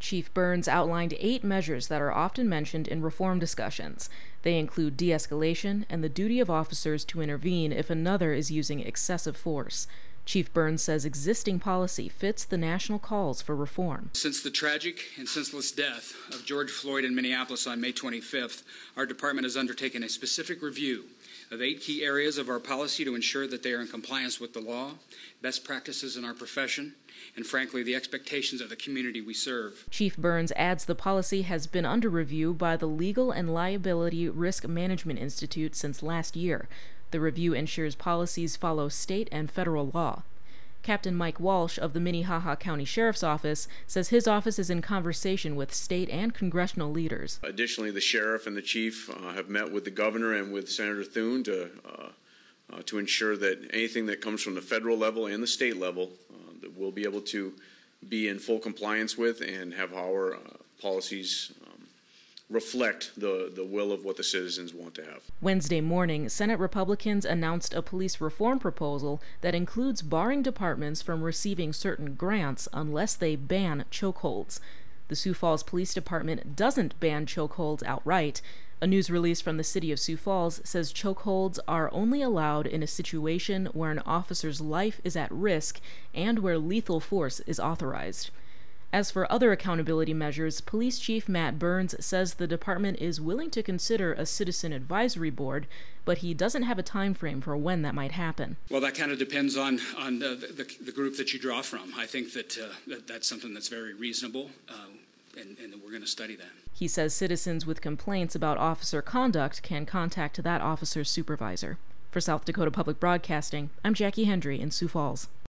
Chief Burns outlined 8 measures that are often mentioned in reform discussions. They include de-escalation and the duty of officers to intervene if another is using excessive force. Chief Burns says existing policy fits the national calls for reform. Since the tragic and senseless death of George Floyd in Minneapolis on May 25th, our department has undertaken a specific review of 8 key areas of our policy to ensure that they are in compliance with the law, best practices in our profession, and frankly, the expectations of the community we serve. Chief Burns adds the policy has been under review by the Legal and Liability Risk Management Institute since last year. The review ensures policies follow state and federal law. Captain Mike Walsh of the Minnehaha County Sheriff's Office says his office is in conversation with state and congressional leaders. Additionally, the sheriff and the chief have met with the governor and with Senator Thune to ensure that anything that comes from the federal level and the state level that we'll be able to be in full compliance with and have our policies reflect the will of what the citizens want to have. Wednesday morning, Senate Republicans announced a police reform proposal that includes barring departments from receiving certain grants unless they ban chokeholds. The Sioux Falls Police Department doesn't ban chokeholds outright. A news release from the city of Sioux Falls says chokeholds are only allowed in a situation where an officer's life is at risk and where lethal force is authorized. As for other accountability measures, Police Chief Matt Burns says the department is willing to consider a citizen advisory board, but he doesn't have a time frame for when that might happen. Well, that kind of depends on the group that you draw from. I think that that's something that's very reasonable, and we're going to study that. He says citizens with complaints about officer conduct can contact that officer's supervisor. For South Dakota Public Broadcasting, I'm Jackie Hendry in Sioux Falls.